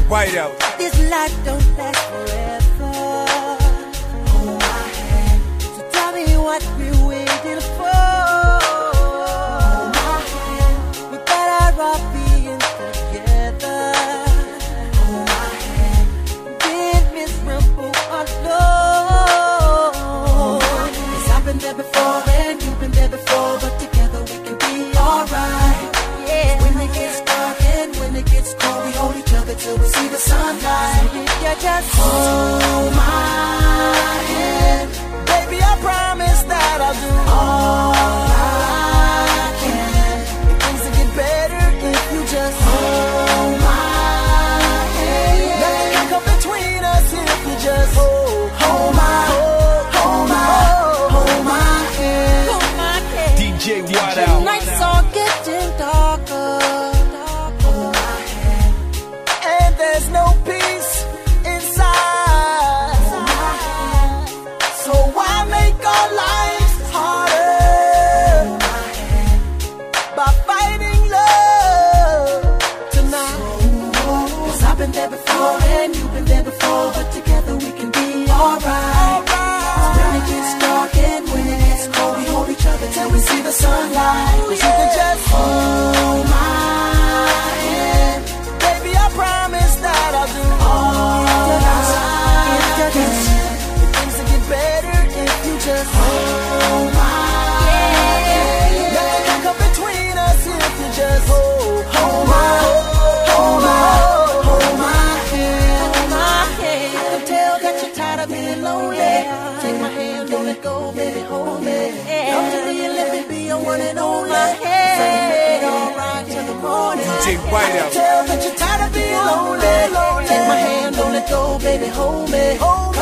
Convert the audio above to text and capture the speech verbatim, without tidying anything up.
Whiteout. This life don't last forever. Hold my hand. So tell me what we're waiting for. Hold my hand. We better off being together. Hold my hand. Being miserable alone. Hold my hand. 'Cause I've been there before and you've been there before, but together we can be alright. Yeah. When it gets dark and when it gets cold, we hold each other till we see the sunlight. So if you just hold my hand, baby, I promise that I'll do all I can. And things will get better if you just hold my hand. Nothing can come between us if you just hold, hold my, hold my, hold my hand. Hold my hand. D J Whiteout. Nights are getting darker. There's no peace inside. So why make our lives harder by fighting love tonight? 'Cause I've been there before and you've been there before, but together we can be alright. When it gets dark and when it gets cold, we hold each other till we see the sunlight. 'Cause you can just hold my hand, baby, I promise that I'll do all that I can. And things will get better if you just hold my hand. Nothing can come between us if you just hold, hold my, hold my, hold my hand. Hold my hand. I can tell that you're tired of being lonely. Take my hand, don't let go, baby, hold me. Come to me and let me be your one and only. So you make it all right till the morning. D J Whiteout. Tell that you're tired of being lonely. Take my hand, don't let go, baby, hold me. Hold